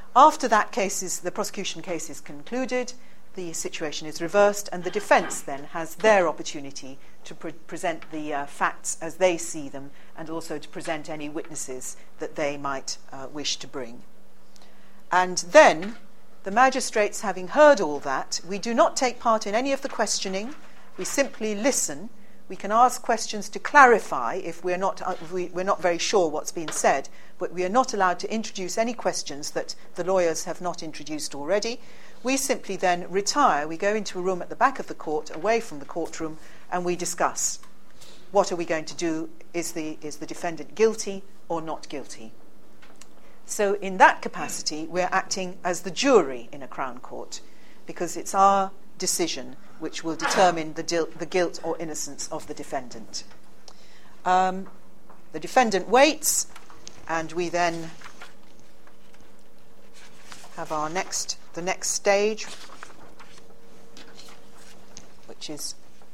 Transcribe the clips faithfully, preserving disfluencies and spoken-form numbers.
After that case is, the prosecution case is concluded, the situation is reversed, and the defence then has their opportunity to pre- present the uh, facts as they see them, and also to present any witnesses that they might uh, wish to bring. And then, the magistrates having heard all that, we do not take part in any of the questioning, we simply listen. We can ask questions to clarify if we're not, uh, if we, we're not very sure what's been said, but we are not allowed to introduce any questions that the lawyers have not introduced already. We simply then retire. We go into a room at the back of the court, away from the courtroom, and we discuss. What are we going to do? Is the, is the defendant guilty or not guilty? So in that capacity, we're acting as the jury in a Crown Court, because it's our decision which will determine the, dil- the guilt or innocence of the defendant. Um, the defendant waits, and we then have our next, the next stage, which is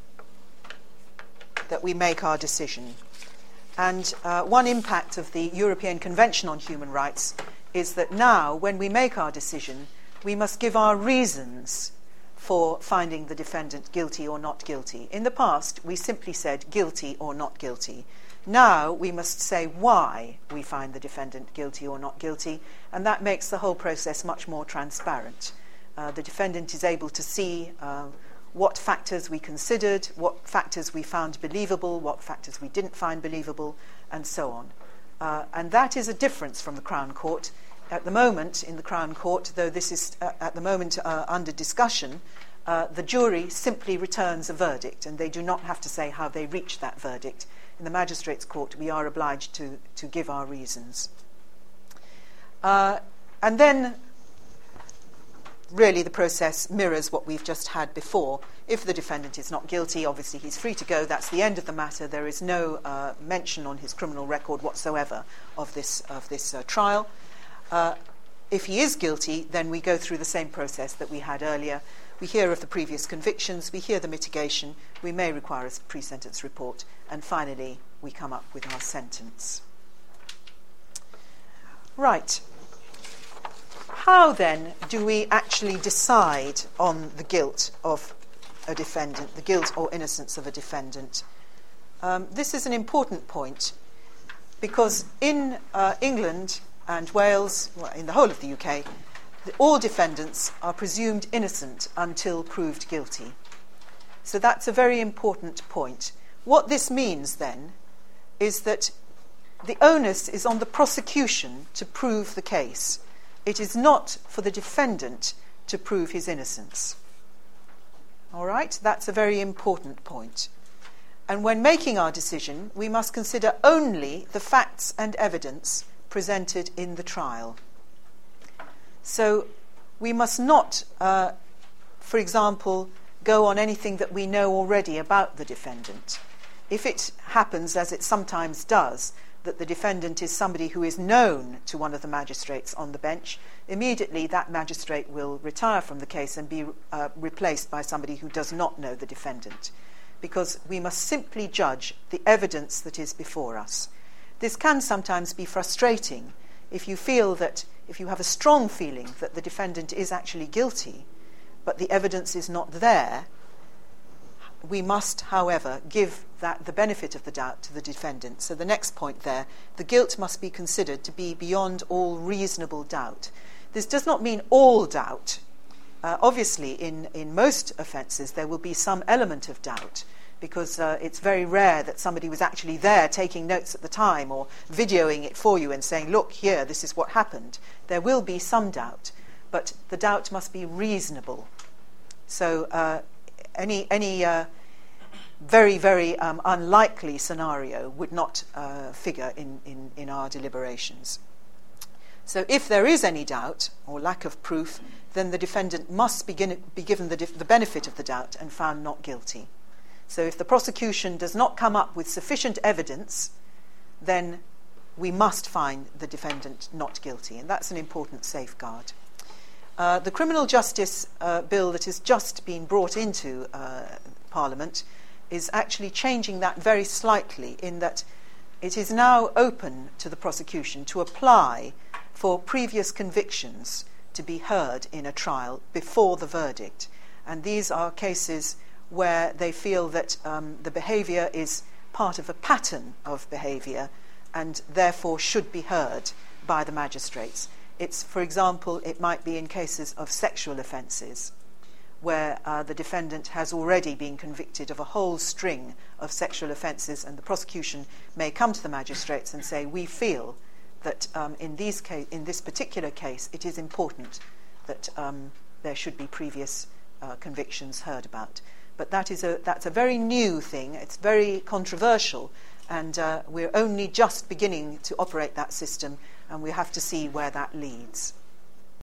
that we make our decision. And uh, one impact of the European Convention on Human Rights is that now, when we make our decision, we must give our reasons for finding the defendant guilty or not guilty. In the past, we simply said guilty or not guilty. Now we must say why we find the defendant guilty or not guilty, and that makes the whole process much more transparent. Uh, the defendant is able to see uh, what factors we considered, what factors we found believable, what factors we didn't find believable, and so on. Uh, and that is a difference from the Crown Court. At the moment, in the Crown Court, though this is uh, at the moment uh, under discussion, uh, the jury simply returns a verdict, and they do not have to say how they reached that verdict. In the Magistrates' Court, we are obliged to, to give our reasons. Uh, and then, really, the process mirrors what we've just had before. If the defendant is not guilty, obviously he's free to go. That's the end of the matter. There is no uh, mention on his criminal record whatsoever of this, of this uh, trial. Uh, if he is guilty, then we go through the same process that we had earlier. We hear of the previous convictions, we hear the mitigation, we may require a pre-sentence report, and finally we come up with our sentence. Right. How then do we actually decide on the guilt of a defendant, the guilt or innocence of a defendant? Um, this is an important point, because in uh, England and Wales, well, in the whole of the U K, all defendants are presumed innocent until proved guilty. So that's a very important point. What this means, then, is that the onus is on the prosecution to prove the case. It is not for the defendant to prove his innocence. All right? That's a very important point. And when making our decision, we must consider only the facts and evidence presented in the trial. So we must not, uh, for example, go on anything that we know already about the defendant. If it happens, as it sometimes does, that the defendant is somebody who is known to one of the magistrates on the bench, immediately that magistrate will retire from the case and be uh, replaced by somebody who does not know the defendant, because we must simply judge the evidence that is before us. This can sometimes be frustrating if you feel that, if you have a strong feeling that the defendant is actually guilty, but the evidence is not there. We must, however, give that the benefit of the doubt to the defendant. So the next point there, the guilt must be considered to be beyond all reasonable doubt. This does not mean all doubt. Uh, obviously, in, in most offences, there will be some element of doubt, because uh, it's very rare that somebody was actually there taking notes at the time or videoing it for you and saying, look, here, this is what happened. There will be some doubt, but the doubt must be reasonable. So uh, any, any uh, very, very um, unlikely scenario would not uh, figure in, in, in our deliberations. So if there is any doubt or lack of proof, then the defendant must begin, be given the, dif- the benefit of the doubt and found not guilty. So if the prosecution does not come up with sufficient evidence, then we must find the defendant not guilty, and that's an important safeguard. Uh, the criminal justice uh, bill that has just been brought into uh, Parliament is actually changing that very slightly, in that it is now open to the prosecution to apply for previous convictions to be heard in a trial before the verdict. And these are cases where they feel that um, the behaviour is part of a pattern of behaviour and therefore should be heard by the magistrates. It's, for example, it might be in cases of sexual offences where uh, the defendant has already been convicted of a whole string of sexual offences, and the prosecution may come to the magistrates and say, we feel that um, in, these ca- in this particular case it is important that um, there should be previous uh, convictions heard about. But that is a, that's a very new thing. It's very controversial, and uh, we're only just beginning to operate that system, and we have to see where that leads.